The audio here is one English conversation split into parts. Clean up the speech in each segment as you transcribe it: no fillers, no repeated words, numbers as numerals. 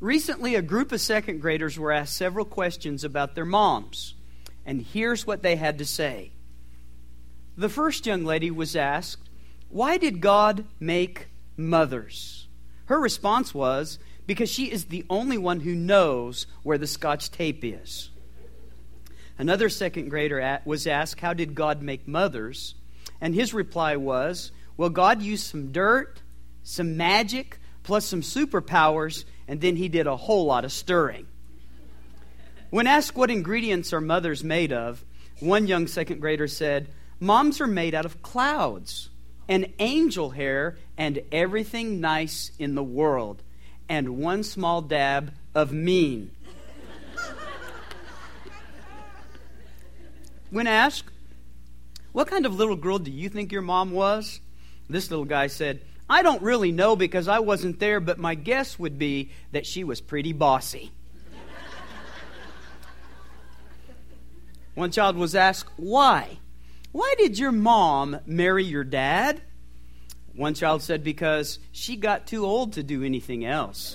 Recently, a group of second graders were asked several questions about their moms, and here's what they had to say. The first young lady was asked, "Why did God make mothers?" Her response was, "Because she is the only one who knows where the Scotch tape is." Another second grader was asked, "How did God make mothers?" And his reply was, "Well, God used some dirt, some magic, plus some superpowers, and then he did a whole lot of stirring." When asked what ingredients are mothers made of, one young second grader said, "Moms are made out of clouds and angel hair and everything nice in the world, and one small dab of mean." When asked, "What kind of little girl do you think your mom was?" this little guy said, "I don't really know because I wasn't there, but my guess would be that she was pretty bossy." One child was asked, "Why? Why did your mom marry your dad?" One child said, "Because she got too old to do anything else."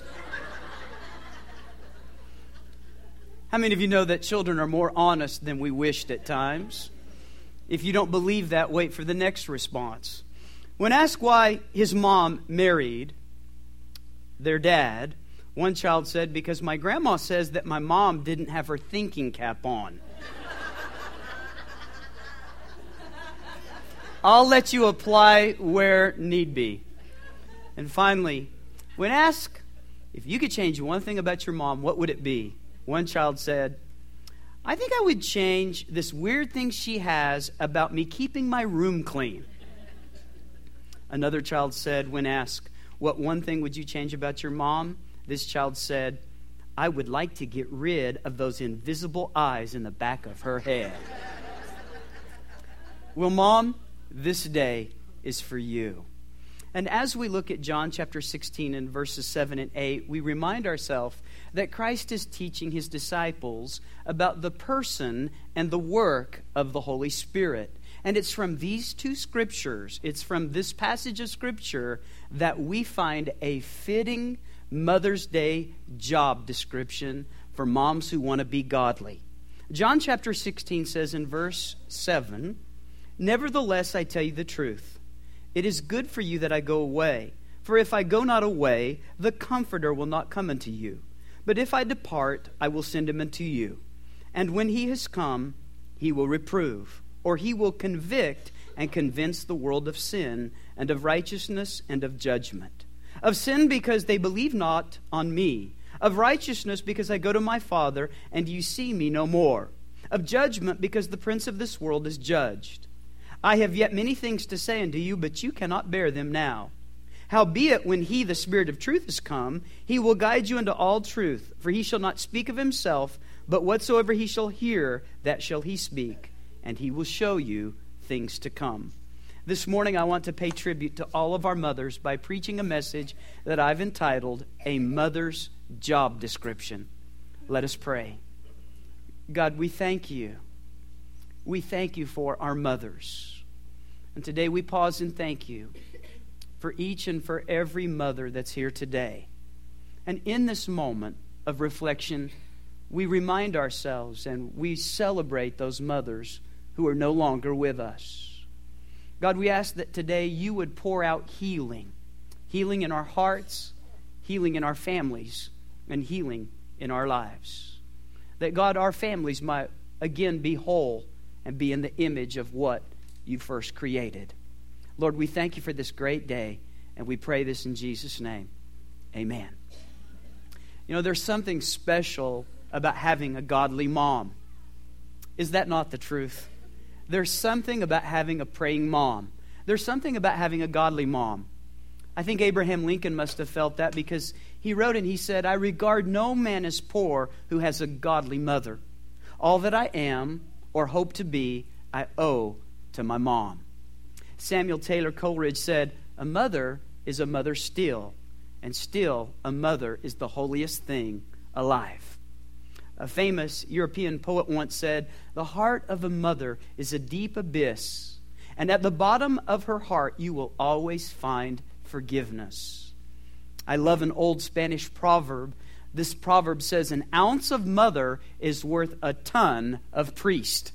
How many of you know that children are more honest than we wished at times? If you don't believe that, wait for the next response. When asked why his mom married their dad, one child said, "Because my grandma says that my mom didn't have her thinking cap on." I'll let you apply where need be. And finally, when asked if you could change one thing about your mom, what would it be? One child said, "I think I would change this weird thing she has about me keeping my room clean." Another child said, when asked, "What one thing would you change about your mom?" This child said, "I would like to get rid of those invisible eyes in the back of her head." Well, Mom, this day is for you. And as we look at John chapter 16 and verses 7 and 8, we remind ourselves that Christ is teaching his disciples about the person and the work of the Holy Spirit. And it's from these two scriptures, it's from this passage of Scripture that we find a fitting Mother's Day job description for moms who want to be godly. John chapter 16 says in verse 7, "Nevertheless, I tell you the truth. It is good for you that I go away. For if I go not away, the Comforter will not come unto you. But if I depart, I will send him unto you. And when he has come, he will reprove, or he will convict and convince the world of sin, and of righteousness, and of judgment. Of sin, because they believe not on me. Of righteousness, because I go to my Father, and you see me no more. Of judgment, because the prince of this world is judged. I have yet many things to say unto you, but you cannot bear them now. Howbeit, when he, the Spirit of truth, is come, he will guide you into all truth. For he shall not speak of himself, but whatsoever he shall hear, that shall he speak. And he will show you things to come." This morning I want to pay tribute to all of our mothers by preaching a message that I've entitled, "A Mother's Job Description." Let us pray. God, we thank you. We thank you for our mothers. And today we pause and thank you for each and for every mother that's here today. And in this moment of reflection, we remind ourselves and we celebrate those mothers who are no longer with us. God, we ask that today you would pour out healing. Healing in our hearts, healing in our families, and healing in our lives. That, God, our families might again be whole and be in the image of what you first created. Lord, we thank you for this great day, and we pray this in Jesus' name. Amen. You know, there's something special about having a godly mom. Is that not the truth? There's something about having a praying mom. There's something about having a godly mom. I think Abraham Lincoln must have felt that because he wrote and he said, "I regard no man as poor who has a godly mother. All that I am or hope to be, I owe to my mom." Samuel Taylor Coleridge said, "A mother is a mother still, and still a mother is the holiest thing alive." A famous European poet once said, "The heart of a mother is a deep abyss, and at the bottom of her heart you will always find forgiveness." I love an old Spanish proverb This proverb says, an ounce of mother is worth a ton of priest.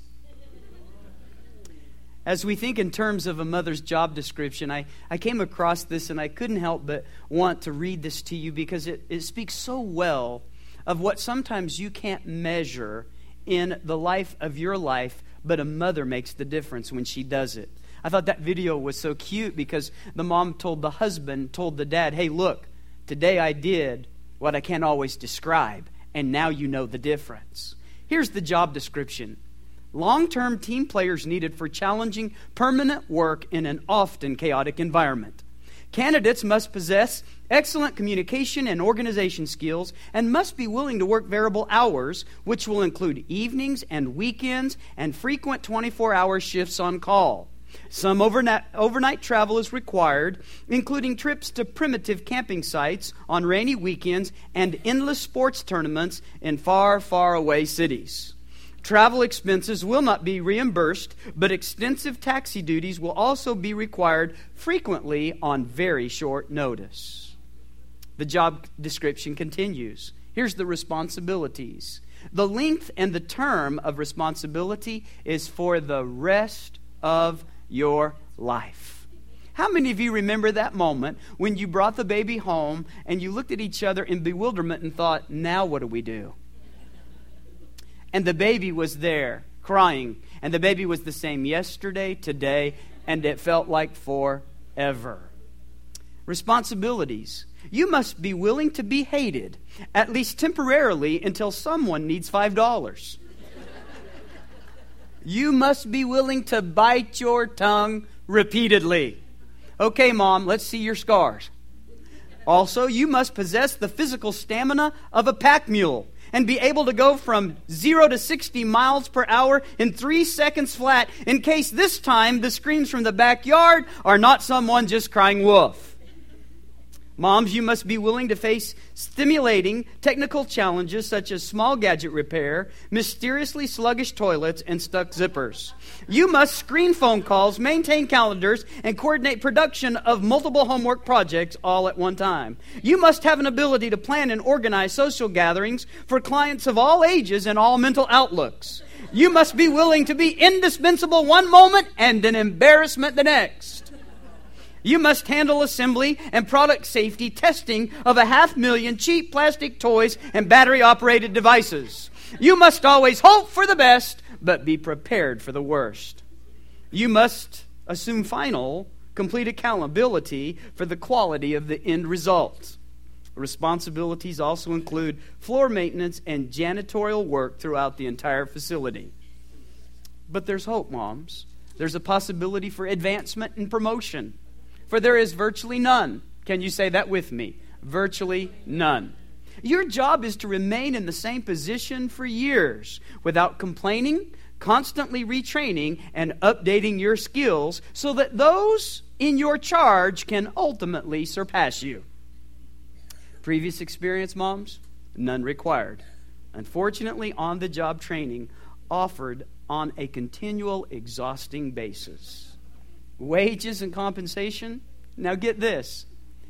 As we think in terms of a mother's job description, I came across this and I couldn't help but want to read this to you because it speaks so well of what sometimes you can't measure in the life of your life, but a mother makes the difference when she does it. I thought that video was so cute because the mom told the husband, told the dad, hey, look, today I did what I can't always describe, and now you know the difference. Here's the job description. Long-term team players needed for challenging, permanent work in an often chaotic environment. Candidates must possess excellent communication and organization skills and must be willing to work variable hours, which will include evenings and weekends and frequent 24-hour shifts on call. Some overnight travel is required, including trips to primitive camping sites on rainy weekends and endless sports tournaments in far, far away cities. Travel expenses will not be reimbursed, but extensive taxi duties will also be required frequently on very short notice. The job description continues. Here's the responsibilities. The length and the term of responsibility is for the rest of your life. How many of you remember that moment when you brought the baby home and you looked at each other in bewilderment and thought, now what do we do? And the baby was there, crying. And the baby was the same yesterday, today, and it felt like forever. Responsibilities. You must be willing to be hated, at least temporarily, until someone needs $5. You must be willing to bite your tongue repeatedly. Okay, Mom, let's see your scars. Also, you must possess the physical stamina of a pack mule and be able to go from 0 to 60 miles per hour in 3 seconds flat, in case this time the screams from the backyard are not someone just crying wolf. Moms, you must be willing to face stimulating technical challenges such as small gadget repair, mysteriously sluggish toilets, and stuck zippers. You must screen phone calls, maintain calendars, and coordinate production of multiple homework projects all at one time. You must have an ability to plan and organize social gatherings for clients of all ages and all mental outlooks. You must be willing to be indispensable one moment and an embarrassment the next. You must handle assembly and product safety testing of 500,000 cheap plastic toys and battery-operated devices. You must always hope for the best, but be prepared for the worst. You must assume complete accountability for the quality of the end result. Responsibilities also include floor maintenance and janitorial work throughout the entire facility. But there's hope, moms. There's a possibility for advancement and promotion. For there is virtually none. Can you say that with me? Virtually none. Your job is to remain in the same position for years without complaining, constantly retraining, and updating your skills so that those in your charge can ultimately surpass you. Previous experience, moms? None required. Unfortunately, on-the-job training offered on a continual, exhausting basis. Wages and compensation? Now get this.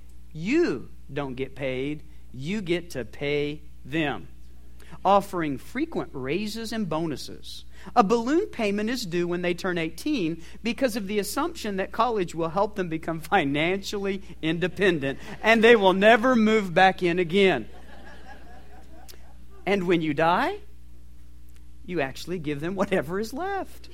You don't get paid. You get to pay them. Offering frequent raises and bonuses. A balloon payment is due when they turn 18 because of the assumption that college will help them become financially independent and they will never move back in again. And when you die, you actually give them whatever is left.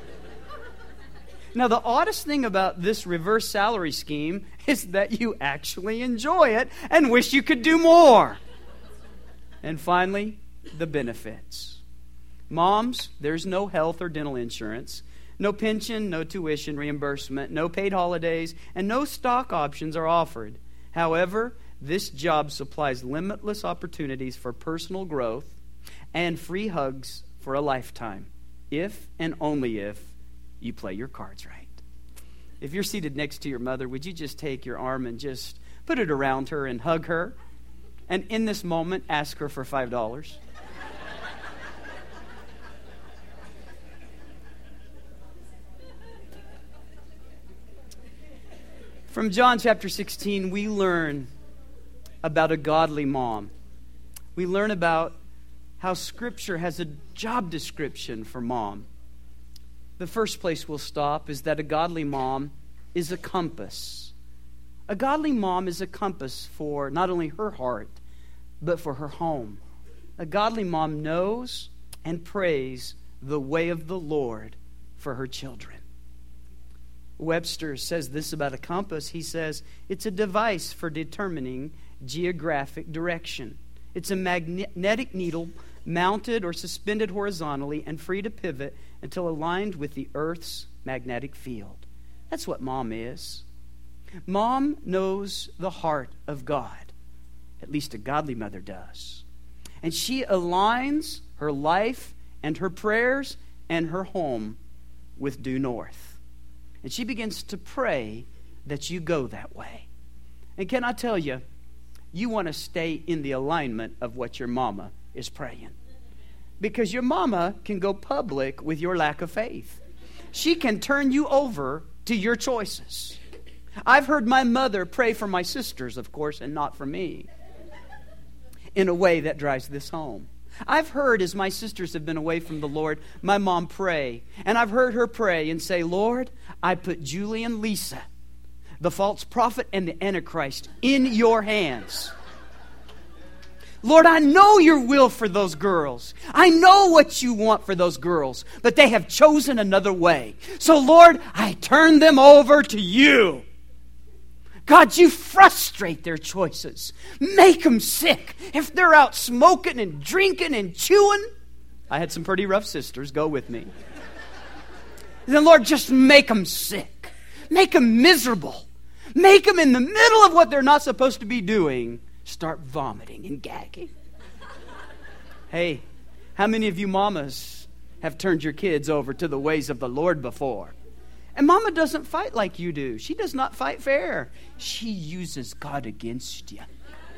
Now, the oddest thing about this reverse salary scheme is that you actually enjoy it and wish you could do more. And finally, the benefits. Moms, there's no health or dental insurance, no pension, no tuition reimbursement, no paid holidays, and no stock options are offered. However, this job supplies limitless opportunities for personal growth and free hugs for a lifetime, if and only if you play your cards right. If you're seated next to your mother, would you just take your arm and just put it around her and hug her? And in this moment, ask her for $5. From John chapter 16, we learn about a godly mom. we learn about how Scripture has a job description for mom. The first place we'll stop is that a godly mom is a compass. A godly mom is a compass for not only her heart, but for her home. A godly mom knows and prays the way of the Lord for her children. Webster says this about a compass. He says, it's a device for determining geographic direction. It's a magnetic needle mounted or suspended horizontally and free to pivot until aligned with the earth's magnetic field. That's what mom is. Mom knows the heart of God. At least a godly mother does. And she aligns her life and her prayers and her home with due north. And she begins to pray that you go that way. And can I tell you, you want to stay in the alignment of what your mama is praying. Because your mama can go public with your lack of faith. She can turn you over to your choices. I've heard my mother pray for my sisters, of course, and not for me, in a way that drives this home. I've heard, as my sisters have been away from the Lord, my mom pray. And I've heard her pray and say, Lord, I put Julie and Lisa, the false prophet and the Antichrist, in your hands. Lord, I know your will for those girls. I know what you want for those girls, but they have chosen another way. So, Lord, I turn them over to you. God, you frustrate their choices. Make them sick. If they're out smoking and drinking and chewing. I had some pretty rough sisters. Go with me. Then, Lord, just make them sick. Make them miserable. Make them in the middle of what they're not supposed to be doing start vomiting and gagging. Hey, how many of you mamas have turned your kids over to the ways of the Lord before? And mama doesn't fight like you do. She does not fight fair. She uses God against you.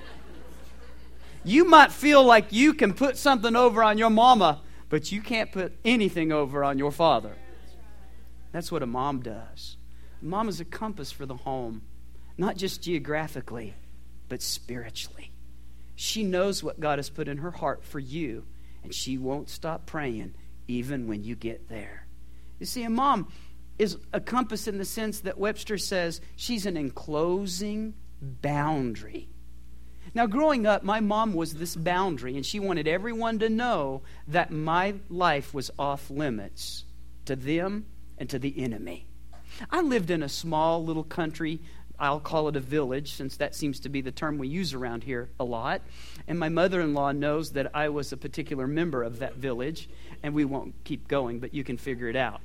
You might feel like you can put something over on your mama, but you can't put anything over on your father. That's what a mom does. A mom is a compass for the home, not just geographically, but spiritually. She knows what God has put in her heart for you, and she won't stop praying even when you get there. You see, a mom is a compass in the sense that Webster says she's an enclosing boundary. Now, growing up, my mom was this boundary, and she wanted everyone to know that my life was off limits to them and to the enemy. I lived in a small little country. I'll call it a village, since that seems to be the term we use around here a lot. And my mother-in-law knows that I was a particular member of that village, and we won't keep going, but you can figure it out.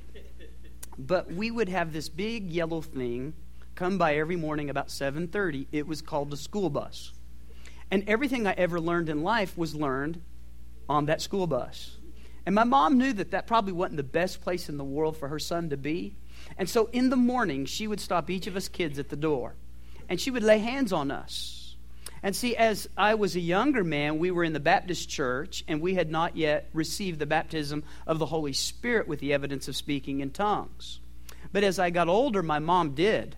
But we would have this big yellow thing come by every morning about 7:30. It was called the school bus. And everything I ever learned in life was learned on that school bus. And my mom knew that that probably wasn't the best place in the world for her son to be. And so in the morning, she would stop each of us kids at the door. And she would lay hands on us. And see, as I was a younger man, we were in the Baptist church, and we had not yet received the baptism of the Holy Spirit with the evidence of speaking in tongues. But as I got older, my mom did.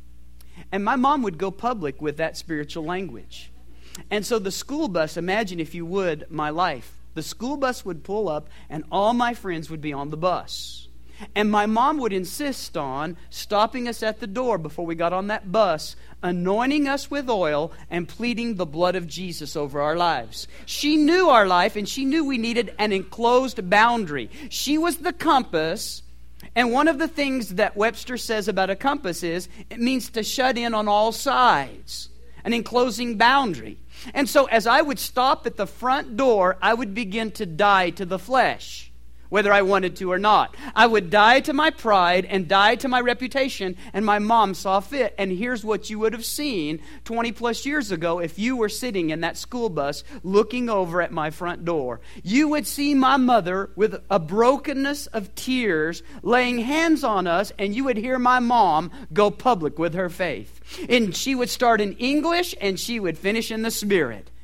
And my mom would go public with that spiritual language. And so the school bus, imagine if you would, my life. The school bus would pull up, and all my friends would be on the bus. And my mom would insist on stopping us at the door before we got on that bus, anointing us with oil and pleading the blood of Jesus over our lives. She knew our life, and she knew we needed an enclosed boundary. She was the compass, and one of the things that Webster says about a compass is it means to shut in on all sides, an enclosing boundary. And so as I would stop at the front door, I would begin to die to the flesh, whether I wanted to or not. I would die to my pride and die to my reputation, and my mom saw fit. And here's what you would have seen 20 plus years ago if you were sitting in that school bus looking over at my front door. You would see my mother with a brokenness of tears laying hands on us, and you would hear my mom go public with her faith. And she would start in English, and she would finish in the Spirit.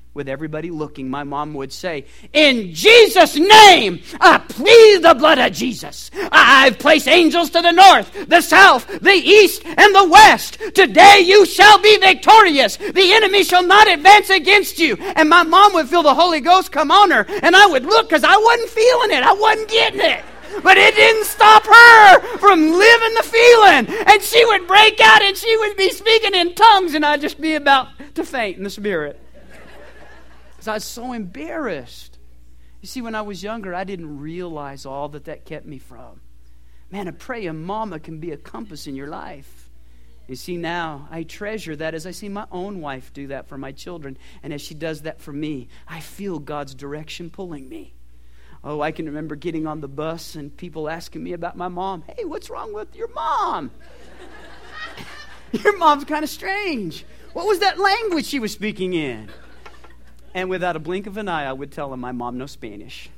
with everybody looking, my mom would say, "In Jesus' name, I plead the blood of Jesus. I've placed angels to the north, the south, the east, and the west. Today you shall be victorious. The enemy shall not advance against you." And my mom would feel the Holy Ghost come on her, and I would look because I wasn't feeling it. I wasn't getting it. But it didn't stop her from living the feeling. And she would break out and she would be speaking in tongues, and I'd just be about to faint in the Spirit. Because I was so embarrassed. You see, when I was younger, I didn't realize all that kept me from. Man, a praying mama can be a compass in your life. You see, now I treasure that as I see my own wife do that for my children. And as she does that for me, I feel God's direction pulling me. Oh, I can remember getting on the bus and people asking me about my mom. "Hey, what's wrong with your mom?" "Your mom's kind of strange. What was that language she was speaking in?" And without a blink of an eye, I would tell them my mom knows Spanish.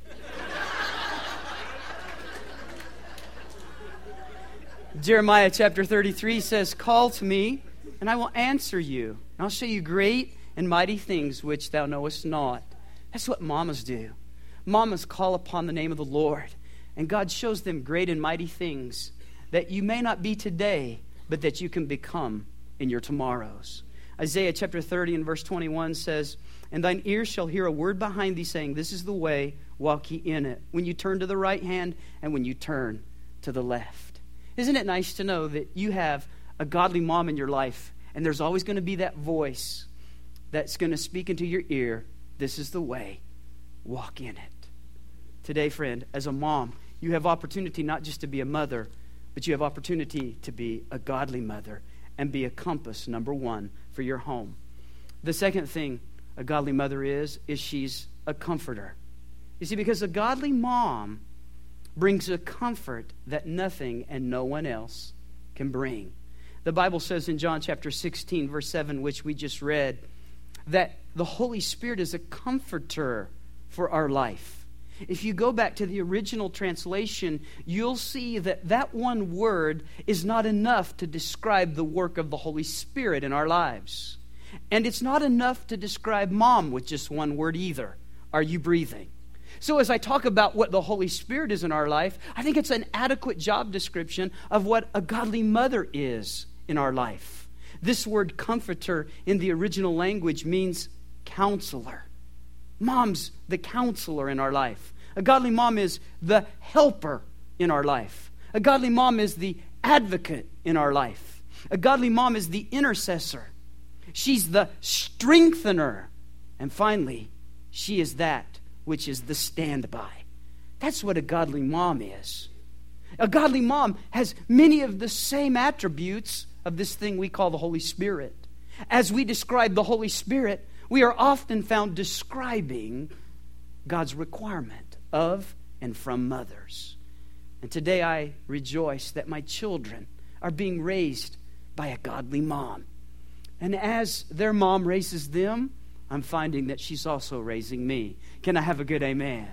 Jeremiah chapter 33 says, "Call to me, and I will answer you. And I'll show you great and mighty things which thou knowest not." That's what mamas do. Mamas call upon the name of the Lord, and God shows them great and mighty things that you may not be today, but that you can become in your tomorrows. Isaiah chapter 30 and verse 21 says, "And thine ears shall hear a word behind thee saying, This is the way, walk ye in it. When you turn to the right hand and when you turn to the left." Isn't it nice to know that you have a godly mom in your life, and there's always going to be that voice that's going to speak into your ear, "This is the way, walk in it." Today, friend, as a mom, you have opportunity not just to be a mother, but you have opportunity to be a godly mother and be a compass, number one, for your home. The second thing a godly mother is she's a comforter. You see, because a godly mom brings a comfort that nothing and no one else can bring. The Bible says in John chapter 16, verse 7, which we just read, that the Holy Spirit is a comforter for our life. If you go back to the original translation, you'll see that that one word is not enough to describe the work of the Holy Spirit in our lives. And it's not enough to describe mom with just one word either. Are you breathing? So as I talk about what the Holy Spirit is in our life, I think it's an adequate job description of what a godly mother is in our life. This word comforter in the original language means counselor. Mom's the counselor in our life. A godly mom is the helper in our life. A godly mom is the advocate in our life. A godly mom is the intercessor. She's the strengthener. And finally, she is that which is the standby. That's what a godly mom is. A godly mom has many of the same attributes of this thing we call the Holy Spirit. As we describe the Holy Spirit, we are often found describing God's requirement of and from mothers. And today I rejoice that my children are being raised by a godly mom. And as their mom raises them, I'm finding that she's also raising me. Can I have a good amen?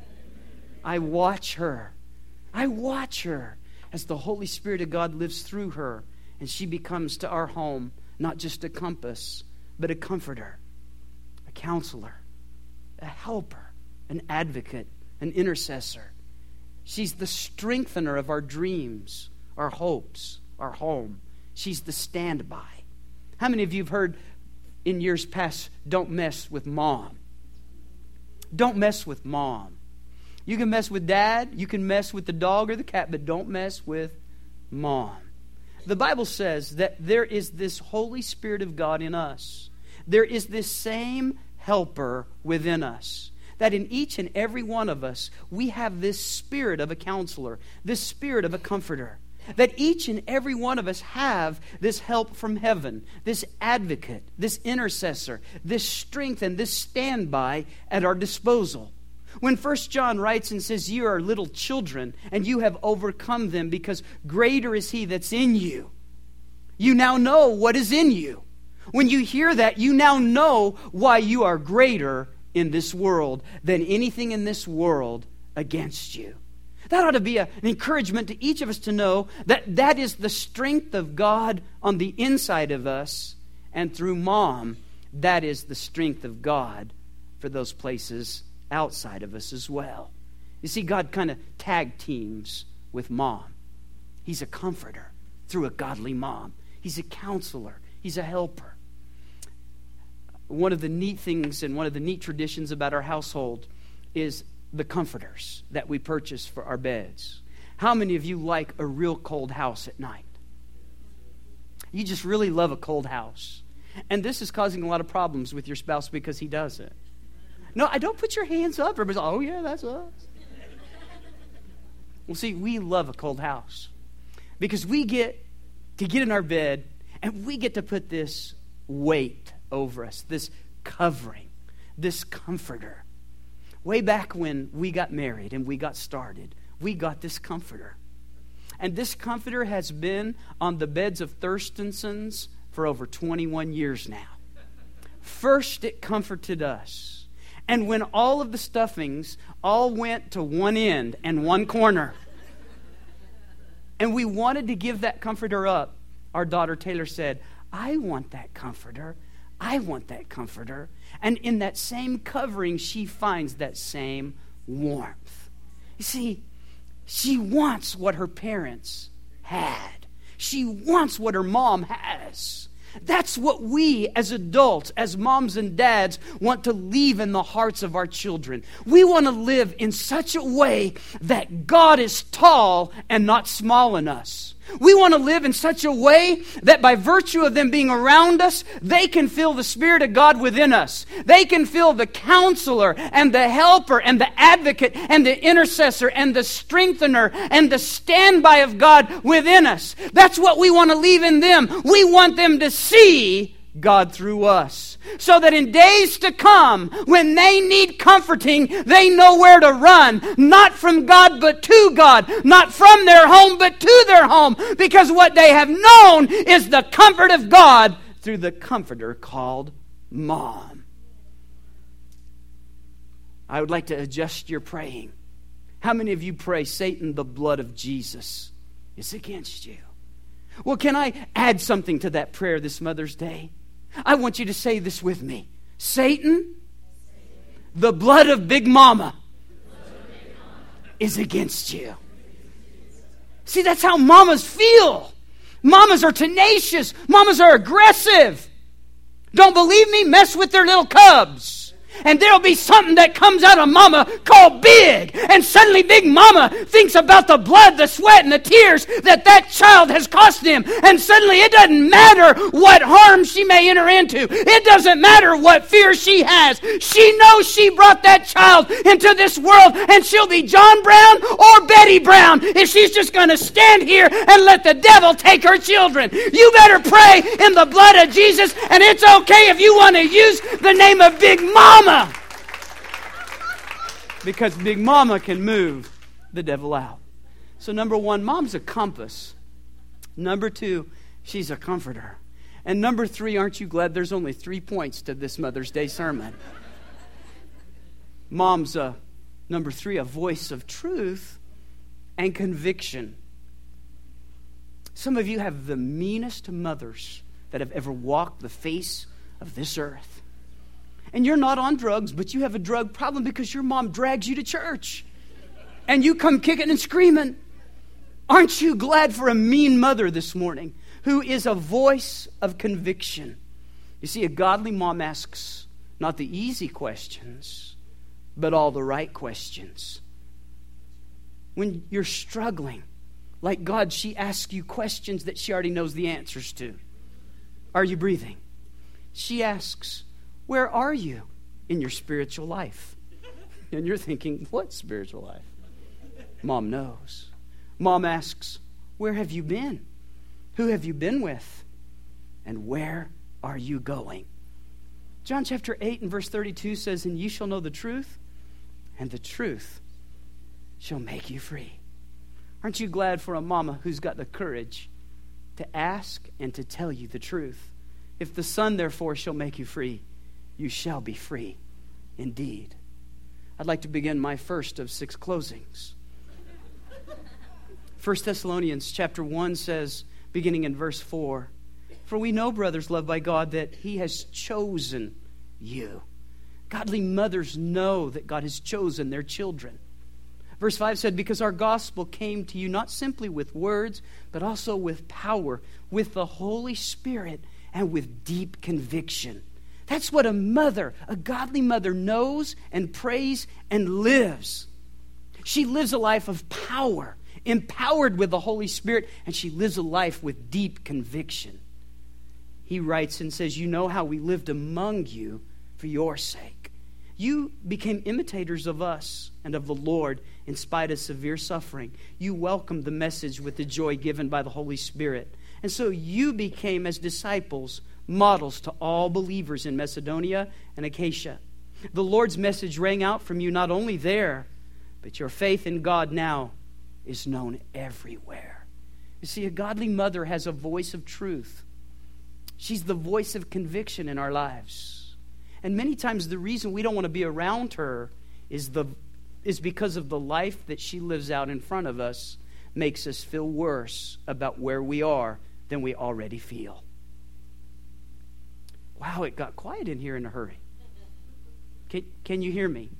I watch her. I watch her as the Holy Spirit of God lives through her, and she becomes to our home not just a compass, but a comforter, a counselor, a helper, an advocate, an intercessor. She's the strengthener of our dreams, our hopes, our home. She's the standby. How many of you have heard in years past, don't mess with mom? Don't mess with mom. You can mess with dad, you can mess with the dog or the cat, but don't mess with mom. The Bible says that there is this Holy Spirit of God in us. There is this same helper within us. That in each and every one of us, we have this spirit of a counselor, this spirit of a comforter. That each and every one of us have this help from heaven, this advocate, this intercessor, this strength and this standby at our disposal. When 1 John writes and says, "You are little children, and you have overcome them, because greater is He that's in you." You now know what is in you. When you hear that, you now know why you are greater in this world than anything in this world against you. That ought to be an encouragement to each of us to know that that is the strength of God on the inside of us, and through mom, that is the strength of God for those places outside of us as well. You see, God kind of tag teams with mom. He's a comforter through a godly mom. He's a counselor. He's a helper. One of the neat things and one of the neat traditions about our household is the comforters that we purchase for our beds. How many of you like a real cold house at night? You just really love a cold house. And this is causing a lot of problems with your spouse because he does it. No, I don't put your hands up. Everybody's like, oh yeah, that's us. Well, see, we love a cold house because we get to get in our bed and we get to put this weight over us, this covering, this comforter. Way back when we got married and we got started, we got this comforter. And this comforter has been on the beds of Thurstensons for over 21 years now. First, it comforted us. And when all of the stuffings all went to one end and one corner, and we wanted to give that comforter up, our daughter Taylor said, I want that comforter. I want that comforter. And in that same covering, she finds that same warmth. You see, she wants what her parents had. She wants what her mom has. That's what we as adults, as moms and dads, want to leave in the hearts of our children. We want to live in such a way that God is tall and not small in us. We want to live in such a way that by virtue of them being around us, they can feel the Spirit of God within us. They can feel the counselor and the helper and the advocate and the intercessor and the strengthener and the standby of God within us. That's what we want to leave in them. We want them to see God through us, so that in days to come, when they need comforting, they know where to run, not from God but to God, not from their home but to their home, because what they have known is the comfort of God through the comforter called Mom. I would like to adjust your praying. How many of you pray, Satan, the blood of Jesus is against you? Well, can I add something to that prayer this Mother's Day? I want you to say this with me. Satan, the blood of Big Mama is against you. See, that's how mamas feel. Mamas are tenacious. Mamas are aggressive. Don't believe me? Mess with their little cubs. And there'll be something that comes out of mama called big. And suddenly Big Mama thinks about the blood, the sweat, and the tears that child has cost them. And suddenly it doesn't matter what harm she may enter into. It doesn't matter what fear she has. She knows she brought that child into this world, and she'll be John Brown or Betty Brown if she's just going to stand here and let the devil take her children. You better pray in the blood of Jesus, and it's okay if you want to use the name of Big Mama. Because Big Mama can move the devil out. So number one, Mom's a compass. Number two, she's a comforter. And number three, aren't you glad there's only 3 points to this Mother's Day sermon? Mom's number three, a voice of truth and conviction. Some of you have the meanest mothers that have ever walked the face of this earth. And you're not on drugs, but you have a drug problem because your mom drags you to church. And you come kicking and screaming. Aren't you glad for a mean mother this morning who is a voice of conviction? You see, a godly mom asks not the easy questions, but all the right questions. When you're struggling, like God, she asks you questions that she already knows the answers to. Are you breathing? She asks, where are you in your spiritual life? And you're thinking, what spiritual life? Mom knows. Mom asks, where have you been? Who have you been with? And where are you going? John chapter 8 and verse 32 says, and ye shall know the truth, and the truth shall make you free. Aren't you glad for a mama who's got the courage to ask and to tell you the truth? If the Son, therefore, shall make you free, you shall be free indeed. I'd like to begin my first of 6 closings. 1 Thessalonians chapter 1 says, beginning in verse 4, for we know, brothers loved by God, that he has chosen you Godly mothers know that God has chosen their children. Verse 5 said, because our gospel came to you not simply with words, but also with power, with the Holy Spirit, and with deep conviction. That's what a mother, a godly mother, knows and prays and lives. She lives a life of power, empowered with the Holy Spirit, and she lives a life with deep conviction. He writes and says, you know how we lived among you for your sake. You became imitators of us and of the Lord in spite of severe suffering. You welcomed the message with the joy given by the Holy Spirit. And so you became, as disciples, models to all believers in Macedonia and Achaia. The Lord's message rang out from you not only there, but your faith in God now is known everywhere. You see, a godly mother has a voice of truth. She's the voice of conviction in our lives. And many times the reason we don't want to be around her is because of the life that she lives out in front of us makes us feel worse about where we are than we already feel. Wow, it got quiet in here in a hurry. Can you hear me?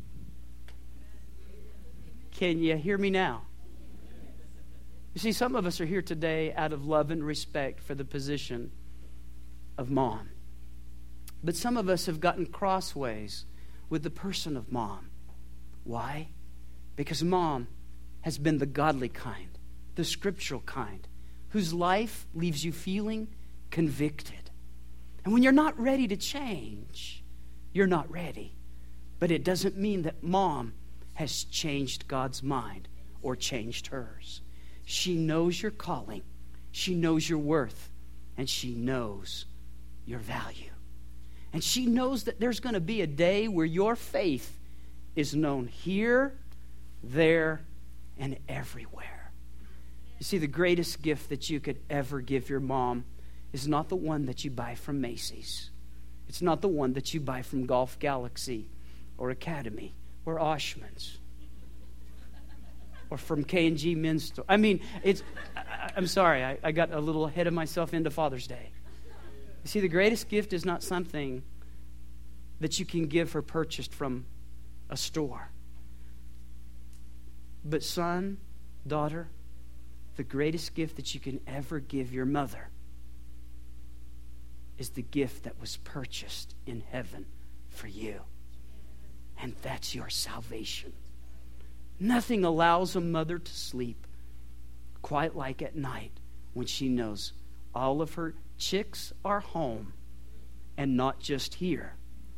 Can you hear me now? You see, some of us are here today out of love and respect for the position of mom. But some of us have gotten crossways with the person of mom. Why? Because mom has been the godly kind, the scriptural kind, whose life leaves you feeling convicted. And when you're not ready to change, you're not ready. But it doesn't mean that mom has changed God's mind or changed hers. She knows your calling. She knows your worth. And she knows your value. And she knows that there's going to be a day where your faith is known here, there, and everywhere. You see, the greatest gift that you could ever give your mom is not the one that you buy from Macy's. It's not the one that you buy from Golf Galaxy or Academy or Oshman's or from K&G Men's Store. I mean, I'm sorry, I got a little ahead of myself into Father's Day. You see, the greatest gift is not something that you can give or purchased from a store. But son, daughter, the greatest gift that you can ever give your mother is the gift that was purchased in heaven for you. And that's your salvation. Nothing allows a mother to sleep quite like at night when she knows all of her chicks are home and not just here,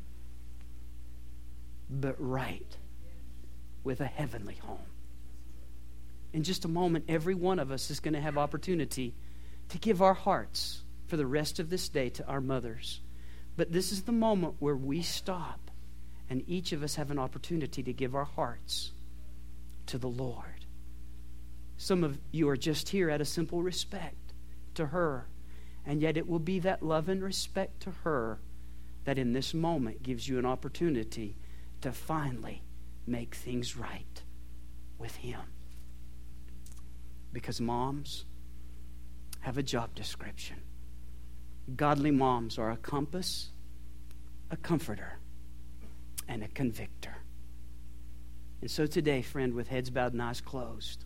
but right with a heavenly home. In just a moment, every one of us is going to have opportunity to give our hearts for the rest of this day to our mothers. But this is the moment where we stop and each of us have an opportunity to give our hearts to the Lord. Some of you are just here out of simple respect to her, and yet it will be that love and respect to her that in this moment gives you an opportunity to finally make things right with Him. Because moms have a job description. Godly moms are a compass, a comforter, and a convictor. And so today, friend, with heads bowed and eyes closed,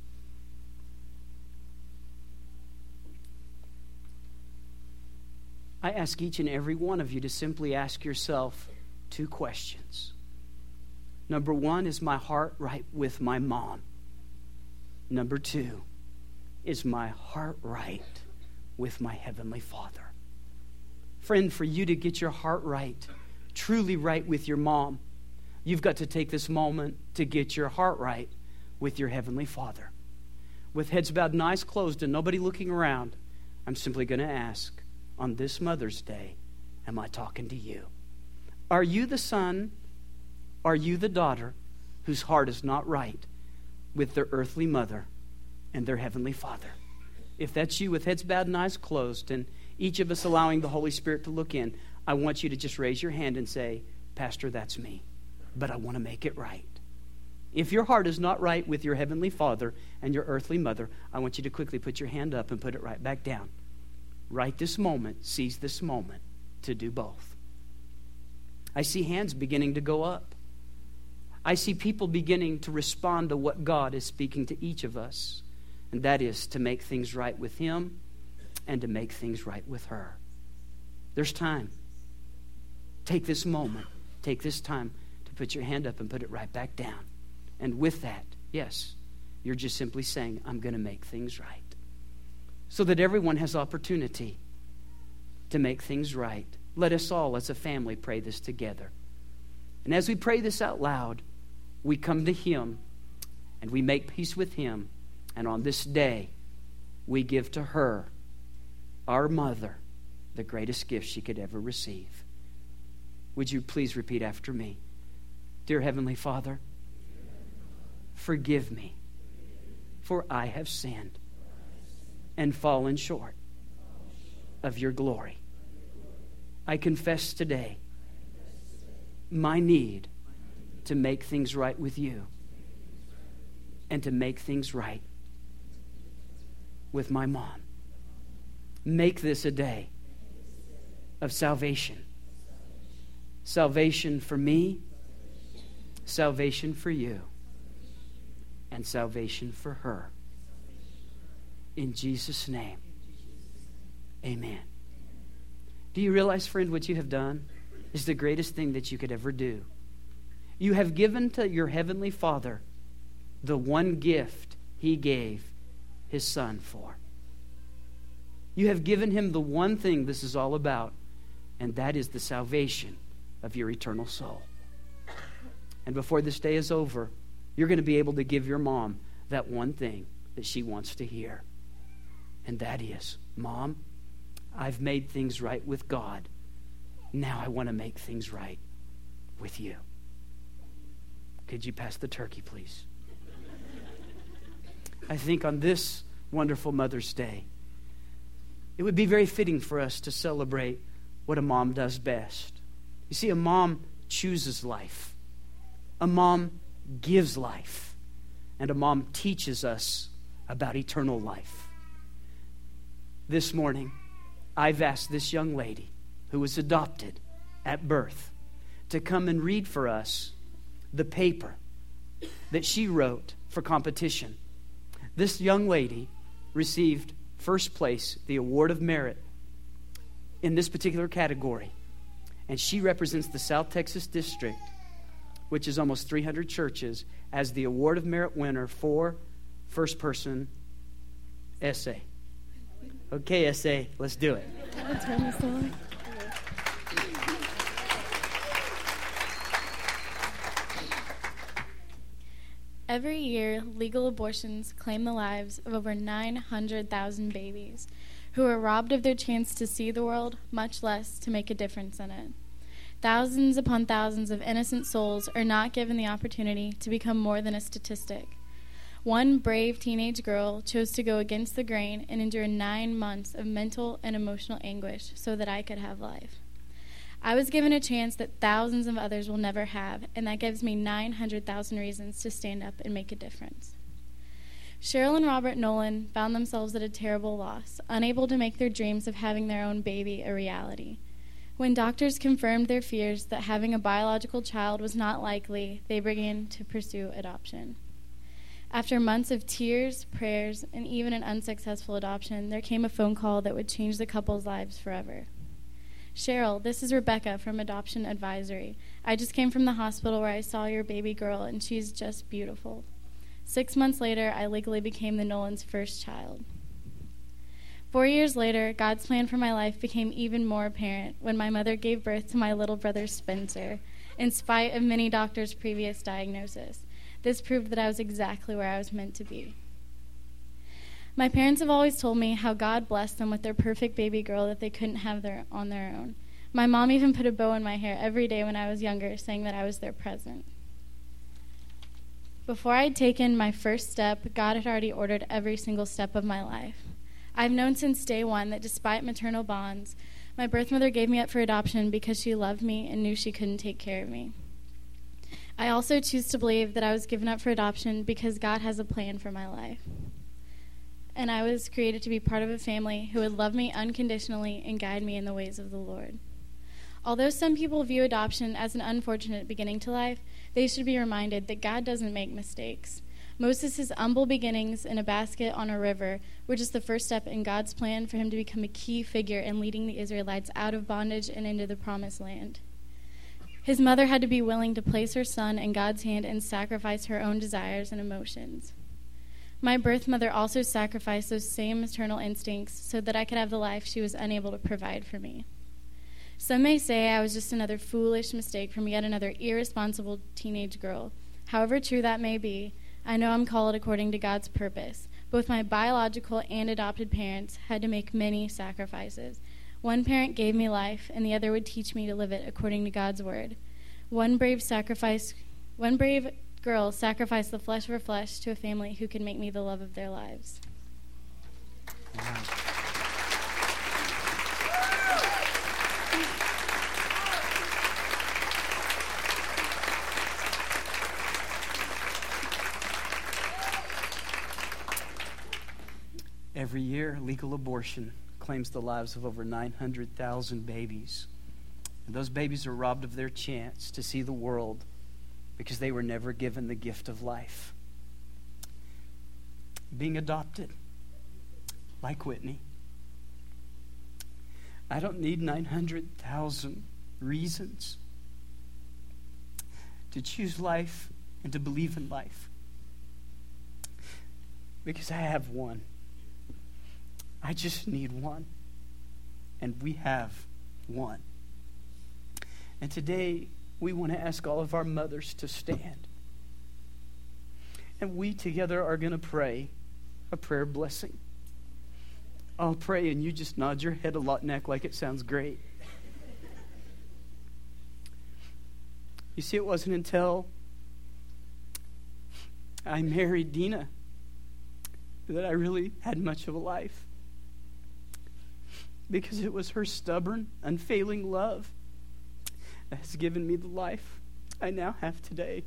I ask each and every one of you to simply ask yourself two questions. Number one, is my heart right with my mom? Number two, is my heart right with my Heavenly Father? Friend, for you to get your heart right, truly right with your mom, you've got to take this moment to get your heart right with your Heavenly Father. With heads bowed and eyes closed and nobody looking around, I'm simply going to ask, on this Mother's Day, am I talking to you? Are you the son, are you the daughter whose heart is not right with their earthly mother and their Heavenly Father? If that's you, with heads bowed and eyes closed, and each of us allowing the Holy Spirit to look in, I want you to just raise your hand and say, Pastor, that's me, but I want to make it right. If your heart is not right with your Heavenly Father and your earthly mother, I want you to quickly put your hand up and put it right back down. Right this moment, seize this moment to do both. I see hands beginning to go up. I see people beginning to respond to what God is speaking to each of us, and that is to make things right with Him and to make things right with her. There's time. Take this moment. Take this time to put your hand up and put it right back down. And with that, yes, you're just simply saying, I'm going to make things right. So that everyone has opportunity to make things right. Let us all as a family pray this together. And as we pray this out loud, we come to Him and we make peace with Him. And on this day, we give to her, our mother, the greatest gift she could ever receive. Would you please repeat after me? Dear Heavenly Father, forgive me, for I have sinned and fallen short of your glory. I confess today my need to make things right with you and to make things right with my mom. Make this a day of salvation. Salvation for me, salvation for you, and salvation for her. In Jesus' name, amen. Do you realize, friend, what you have done is the greatest thing that you could ever do? You have given to your Heavenly Father the one gift He gave His Son for. You have given Him the one thing this is all about, and that is the salvation of your eternal soul. And before this day is over, you're going to be able to give your mom that one thing that she wants to hear. And that is, Mom, I've made things right with God. Now I want to make things right with you. Could you pass the turkey, please? I think on this wonderful Mother's Day, it would be very fitting for us to celebrate what a mom does best. You see, a mom chooses life. A mom gives life. And a mom teaches us about eternal life. This morning, I've asked this young lady who was adopted at birth to come and read for us the paper that she wrote for competition. This young lady received first place, the Award of Merit in this particular category. And she represents the South Texas District, which is almost 300 churches, as the Award of Merit winner for first person essay. Okay, essay, let's do it. I'll turn this on. Every year, legal abortions claim the lives of over 900,000 babies who are robbed of their chance to see the world, much less to make a difference in it. Thousands upon thousands of innocent souls are not given the opportunity to become more than a statistic. One brave teenage girl chose to go against the grain and endure 9 months of mental and emotional anguish so that I could have life. I was given a chance that thousands of others will never have, and that gives me 900,000 reasons to stand up and make a difference. Cheryl and Robert Nolan found themselves at a terrible loss, unable to make their dreams of having their own baby a reality. When doctors confirmed their fears that having a biological child was not likely, they began to pursue adoption. After months of tears, prayers, and even an unsuccessful adoption, there came a phone call that would change the couple's lives forever. Cheryl, this is Rebecca from Adoption Advisory. I just came from the hospital where I saw your baby girl, and she's just beautiful. 6 months later, I legally became the Nolan's first child. 4 years later, God's plan for my life became even more apparent when my mother gave birth to my little brother Spencer, in spite of many doctors' previous diagnosis. This proved that I was exactly where I was meant to be. My parents have always told me how God blessed them with their perfect baby girl that they couldn't have on their own. My mom even put a bow in my hair every day when I was younger, saying that I was their present. Before I had taken my first step, God had already ordered every single step of my life. I've known since day one that despite maternal bonds, my birth mother gave me up for adoption because she loved me and knew she couldn't take care of me. I also choose to believe that I was given up for adoption because God has a plan for my life. And I was created to be part of a family who would love me unconditionally and guide me in the ways of the Lord. Although some people view adoption as an unfortunate beginning to life, they should be reminded that God doesn't make mistakes. Moses' humble beginnings in a basket on a river were just the first step in God's plan for him to become a key figure in leading the Israelites out of bondage and into the promised land. His mother had to be willing to place her son in God's hand and sacrifice her own desires and emotions. My birth mother also sacrificed those same maternal instincts so that I could have the life she was unable to provide for me. Some may say I was just another foolish mistake from yet another irresponsible teenage girl. However true that may be, I know I'm called according to God's purpose. Both my biological and adopted parents had to make many sacrifices. One parent gave me life, and the other would teach me to live it according to God's word. One brave girl sacrificed the flesh of her flesh to a family who could make me the love of their lives. Wow. Every year, legal abortion claims the lives of over 900,000 babies. And those babies are robbed of their chance to see the world because they were never given the gift of life. Being adopted, like Whitney, I don't need 900,000 reasons to choose life and to believe in life, because I have one. I just need one. And we have one. And today, we want to ask all of our mothers to stand. And we together are going to pray a prayer blessing. I'll pray and you just nod your head a lot and act like it sounds great. You see, it wasn't until I married Dina that I really had much of a life. Because it was her stubborn, unfailing love that has given me the life I now have today.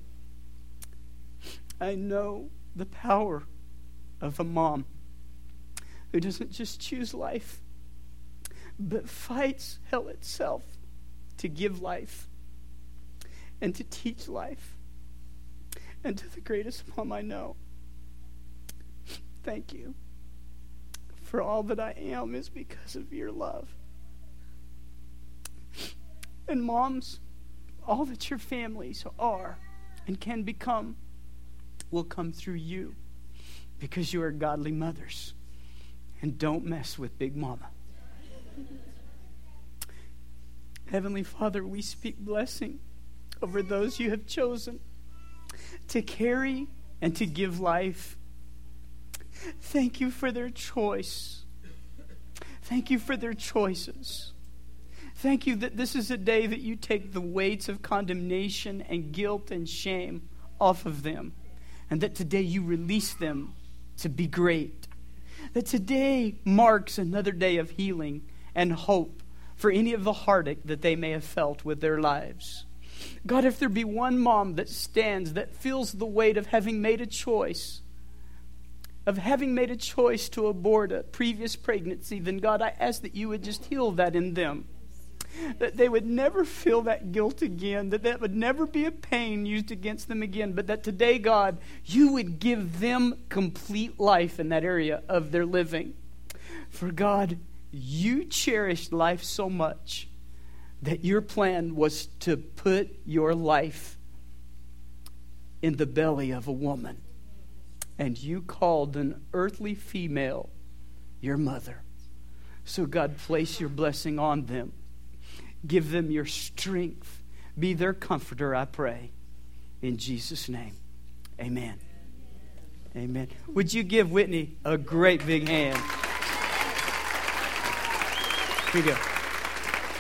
I know the power of a mom who doesn't just choose life, but fights hell itself to give life and to teach life. And to the greatest mom I know, thank you. For all that I am is because of your love. And moms, all that your families are and can become will come through you, because you are godly mothers. And don't mess with Big Mama. Heavenly Father, we speak blessing over those you have chosen to carry and to give life. Thank you for their choice. Thank you for their choices. Thank you that this is a day that you take the weights of condemnation and guilt and shame off of them. And that today you release them to be great. That today marks another day of healing and hope for any of the heartache that they may have felt with their lives. God, if there be one mom that stands, that feels the weight of having made a choice, to abort a previous pregnancy, then God, I ask that you would just heal that in them. That they would never feel that guilt again, that would never be a pain used against them again, but that today, God, you would give them complete life in that area of their living. For God, you cherished life so much that your plan was to put your life in the belly of a woman. And you called an earthly female your mother. So God, place your blessing on them. Give them your strength. Be their comforter, I pray. In Jesus' name, amen. Amen. Would you give Whitney a great big hand? Here you go.